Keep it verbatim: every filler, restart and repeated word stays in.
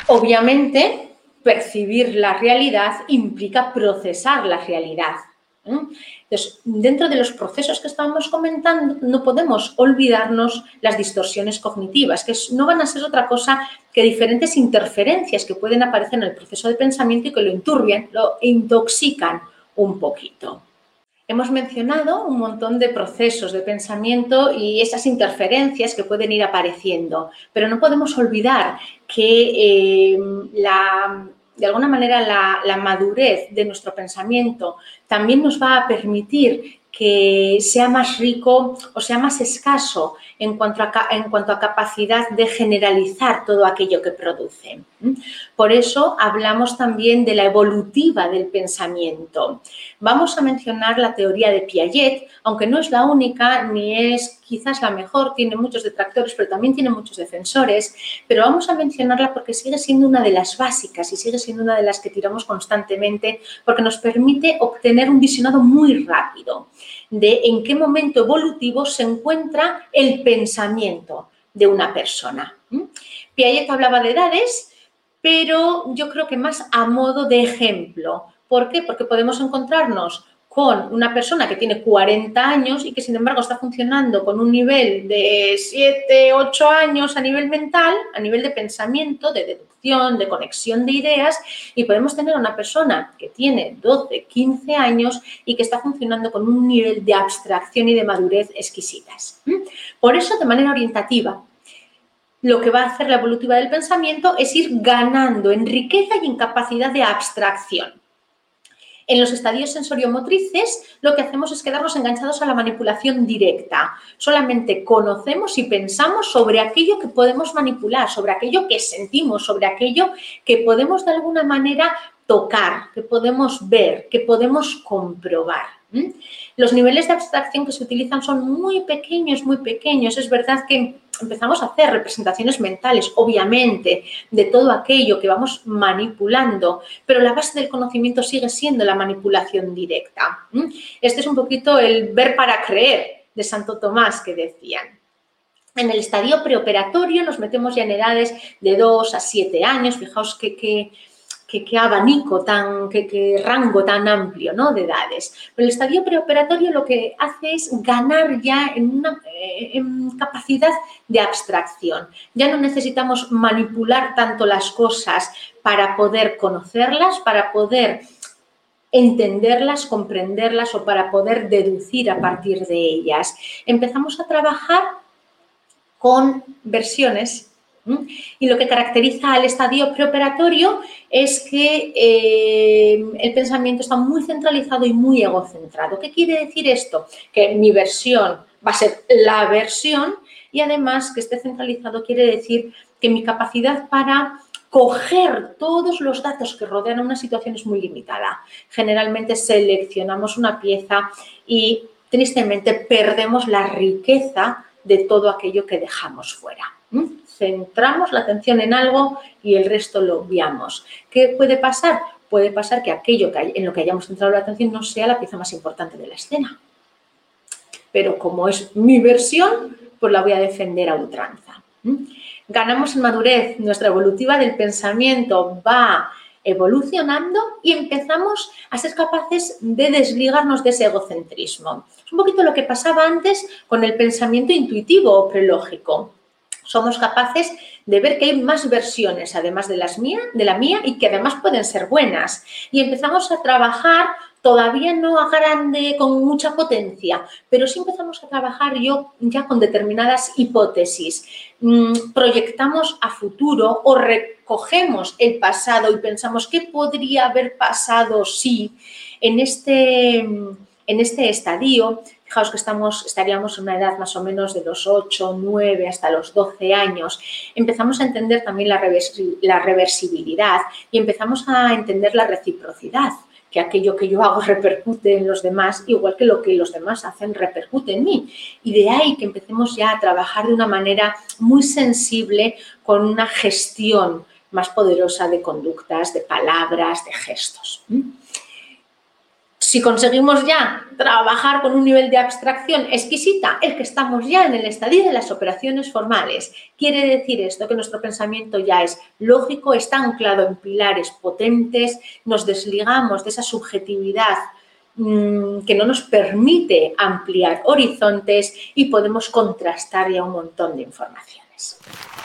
Obviamente, percibir la realidad implica procesar la realidad. Entonces, dentro de los procesos que estábamos comentando, no podemos olvidarnos las distorsiones cognitivas, que no van a ser otra cosa que diferentes interferencias que pueden aparecer en el proceso de pensamiento y que lo enturbian, lo intoxican un poquito. Hemos mencionado un montón de procesos de pensamiento y esas interferencias que pueden ir apareciendo, pero no podemos olvidar que eh, la... de alguna manera, la, la madurez de nuestro pensamiento también nos va a permitir que sea más rico o sea más escaso en cuanto a, en cuanto a capacidad de generalizar todo aquello que produce. Por eso hablamos también de la evolutiva del pensamiento. Vamos a mencionar la teoría de Piaget, aunque no es la única ni es quizás la mejor, tiene muchos detractores, pero también tiene muchos defensores, pero vamos a mencionarla porque sigue siendo una de las básicas y sigue siendo una de las que tiramos constantemente porque nos permite obtener un visionado muy rápido de en qué momento evolutivo se encuentra el pensamiento de una persona. Piaget hablaba de edades, pero yo creo que más a modo de ejemplo. ¿Por qué? Porque podemos encontrarnos con una persona que tiene cuarenta años y que, sin embargo, está funcionando con un nivel de siete, ocho años a nivel mental, a nivel de pensamiento, de deducción, de conexión de ideas, y podemos tener a una persona que tiene doce, quince años y que está funcionando con un nivel de abstracción y de madurez exquisitas. Por eso, de manera orientativa, lo que va a hacer la evolutiva del pensamiento es ir ganando en riqueza y en capacidad de abstracción. En los estadios sensoriomotrices lo que hacemos es quedarnos enganchados a la manipulación directa. Solamente conocemos y pensamos sobre aquello que podemos manipular, sobre aquello que sentimos, sobre aquello que podemos de alguna manera tocar, que podemos ver, que podemos comprobar. ¿Mm? Los niveles de abstracción que se utilizan son muy pequeños, muy pequeños. Es verdad que empezamos a hacer representaciones mentales, obviamente, de todo aquello que vamos manipulando, pero la base del conocimiento sigue siendo la manipulación directa. Este es un poquito el ver para creer de Santo Tomás que decían. En el estadio preoperatorio nos metemos ya en edades de dos a siete años, fijaos que... que Qué, qué abanico, tan, qué, qué rango tan amplio, ¿no?, de edades. Pero el estadio preoperatorio lo que hace es ganar ya en, una, en capacidad de abstracción. Ya no necesitamos manipular tanto las cosas para poder conocerlas, para poder entenderlas, comprenderlas o para poder deducir a partir de ellas. Empezamos a trabajar con versiones. Y lo que caracteriza al estadio preoperatorio es que eh, el pensamiento está muy centralizado y muy egocentrado. ¿Qué quiere decir esto? Que mi versión va a ser la versión y además que esté centralizado quiere decir que mi capacidad para coger todos los datos que rodean a una situación es muy limitada. Generalmente seleccionamos una pieza y tristemente perdemos la riqueza de todo aquello que dejamos fuera. Centramos la atención en algo y el resto lo obviamos. ¿Qué puede pasar? Puede pasar que aquello que en lo que hayamos centrado la atención no sea la pieza más importante de la escena. Pero como es mi versión, pues la voy a defender a ultranza. Ganamos en madurez, nuestra evolutiva del pensamiento va evolucionando y empezamos a ser capaces de desligarnos de ese egocentrismo. Es un poquito lo que pasaba antes con el pensamiento intuitivo o prelógico. Somos capaces de ver que hay más versiones, además de, las mía, de la mía, y que además pueden ser buenas. Y empezamos a trabajar, todavía no a grande, con mucha potencia, pero sí empezamos a trabajar yo ya con determinadas hipótesis. Mm, proyectamos a futuro o recogemos el pasado y pensamos qué podría haber pasado si en este, en este estadio. Fijaos que estamos, estaríamos en una edad más o menos de los ocho, nueve hasta los doce años. Empezamos a entender también la, reversi la reversibilidad y empezamos a entender la reciprocidad, que aquello que yo hago repercute en los demás, igual que lo que los demás hacen repercute en mí. Y de ahí que empecemos ya a trabajar de una manera muy sensible con una gestión más poderosa de conductas, de palabras, de gestos. Si conseguimos ya trabajar con un nivel de abstracción exquisita, es que estamos ya en el estadio de las operaciones formales. Quiere decir esto que nuestro pensamiento ya es lógico, está anclado en pilares potentes, nos desligamos de esa subjetividad mmm, que no nos permite ampliar horizontes y podemos contrastar ya un montón de informaciones.